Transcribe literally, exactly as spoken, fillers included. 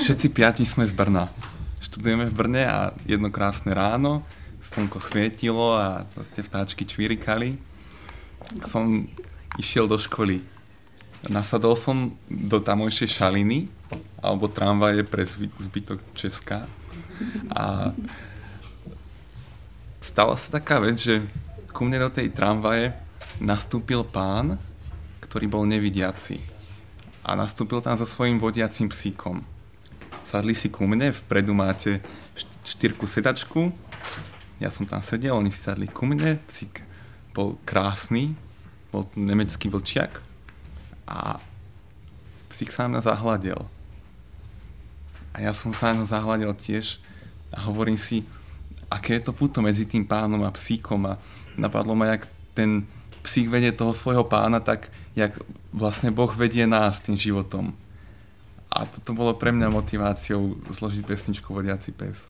Všetci piati sme z Brna. Študujeme v Brne a jedno krásne ráno, slnko svietilo a proste vtáčky čvirikali. Som išiel do školy. Nasadol som do tamojšej šaliny, alebo tramvaje pre zbytok Česka. A stala sa taká vec, že ku mne do tej tramvaje nastúpil pán, ktorý bol nevidiaci. A nastúpil tam so svojím vodiacím psíkom. Sadli si ku mne, vpredu máte štyrku sedačku. Ja som tam sedel, oni si sadli ku mne. Psík bol krásny, bol nemecký vlčiak. A psík sa na mňa zahľadil. A ja som sa na mňa zahľadil tiež a hovorím si, aké je to puto medzi tým pánom a psíkom. A napadlo ma, jak ten psík vedie toho svojho pána, tak jak vlastne Boh vedie nás tým životom. A toto bolo pre mňa motiváciou zložiť pesničku Vodiaci pes.